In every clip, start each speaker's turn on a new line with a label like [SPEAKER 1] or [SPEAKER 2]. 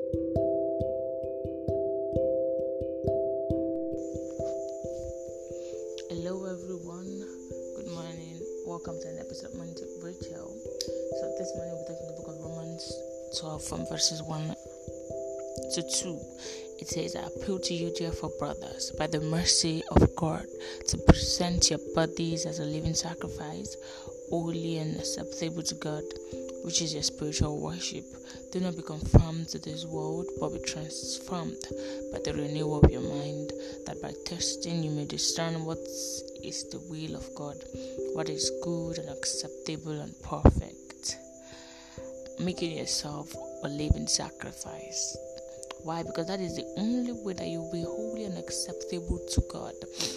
[SPEAKER 1] Hello everyone, good morning. Welcome to an episode of Morning with Rachel. So this morning we'll be talking the book of Romans 12 from verses 1 to 2. It says, I appeal to you therefore, brothers, by the mercy of God, to present your bodies as a living sacrifice, holy and acceptable to God, which is your spiritual worship. Do not be conformed to this world, but be transformed by the renewal of your mind, that by testing you may discern what is the will of God, what is good and acceptable and perfect. Making yourself a living sacrifice. Why? Because that is the only way that you will be holy and acceptable to God.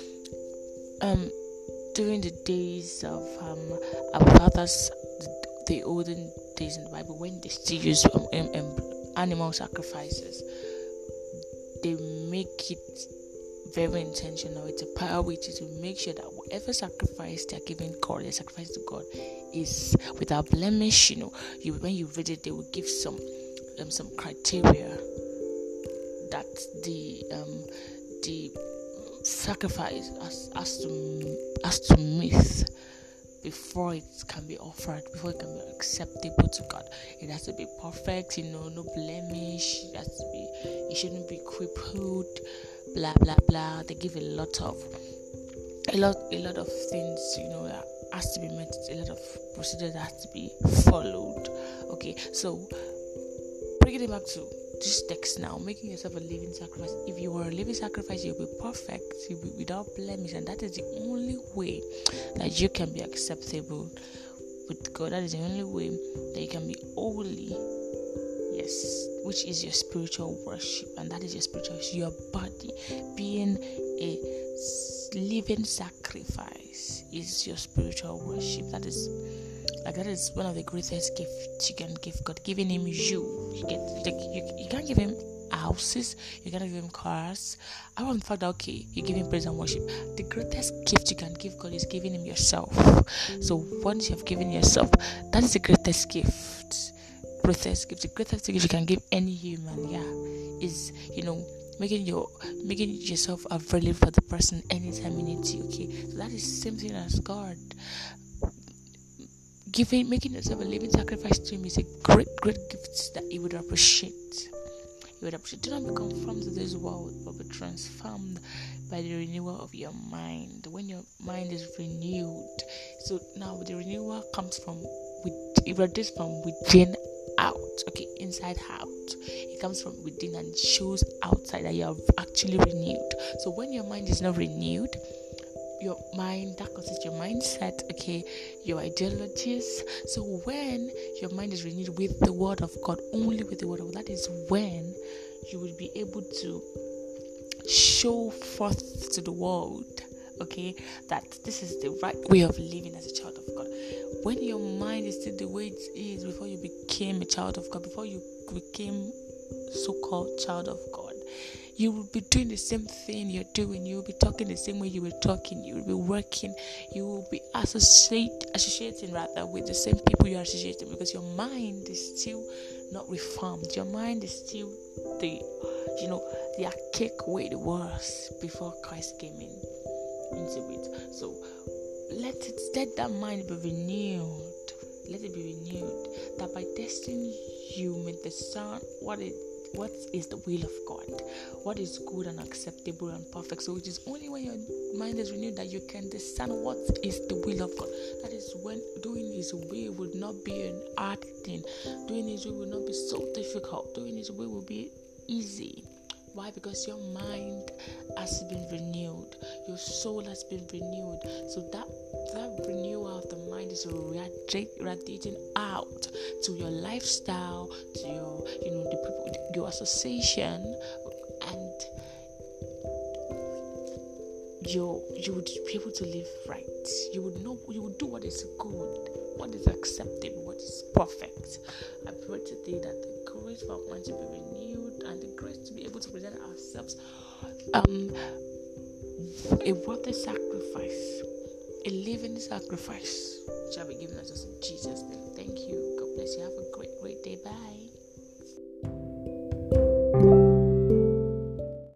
[SPEAKER 1] During the days of our fathers, the olden days in the Bible, when they still use animal sacrifices, they make it very intentional. It's a priority to make sure that whatever sacrifice they are giving God, the sacrifice to God, is without blemish. When you read it, they will give some criteria that the sacrifice has to meet before it can be offered, before it can be acceptable to God. It has to be perfect, no blemish. It shouldn't be crippled, blah blah blah. They give a lot of things, that has to be met, a lot of procedures that has to be followed. Okay, so bringing it back to this text now, making yourself a living sacrifice. If you are a living sacrifice, you'll be perfect, you'll be without blemish, and that is the only way that you can be acceptable with God. That is the only way that you can be holy. Yes, which is your spiritual worship, and that is your spiritual, your body being a living sacrifice is your spiritual worship. That is one of the greatest gifts you can give God. Giving Him you can't give Him houses, you can't give Him cars. I want the fact that you give Him praise and worship. The greatest gift you can give God is giving Him yourself. So once you have given yourself, that is the greatest gift. The greatest gift you can give any human, is making yourself available for the person anytime you need to. Okay, so that is the same thing as God. Making yourself a living sacrifice to Him is a great gift that He would appreciate. Do not be conformed to this world, but be transformed by the renewal of your mind. When your mind is renewed, so now the renewal comes from within out. Okay, inside out. It comes from within and shows outside that you are actually renewed. So when your mind is not renewed, your mind, that consists your mindset, your ideologies. So when your mind is renewed with the word of God, only with the word of God, that is when you will be able to show forth to the world, that this is the right way of living as a child of God. When your mind is still the way it is before you became a child of God, before you became so-called child of God, you will be doing the same thing you're doing. You will be talking the same way you were talking. You will be working. You will be associating with the same people you are associating, because your mind is still not reformed. Your mind is still the archaic way it was before Christ came into it. So let that mind be renewed. Let it be renewed, that by testing you may discern what is the will of God, what is good and acceptable and perfect. So it is only when your mind is renewed that you can discern what is the will of God. That is when doing His will would not be an hard thing. Doing His will will not be so difficult. Doing His will will be easy. Why? Because your mind has been renewed, your soul has been renewed. So that renewal of the mind is radiating out to your lifestyle, to your the people, your association, and you would be able to live right. You would do what is good, what is acceptable, what is perfect. I pray today that the grace for our mind to be renewed and the grace to be able to present ourselves a worthy sacrifice, a living sacrifice shall be given unto us in Jesus' name. Thank you. God bless you. Have a great day. Bye.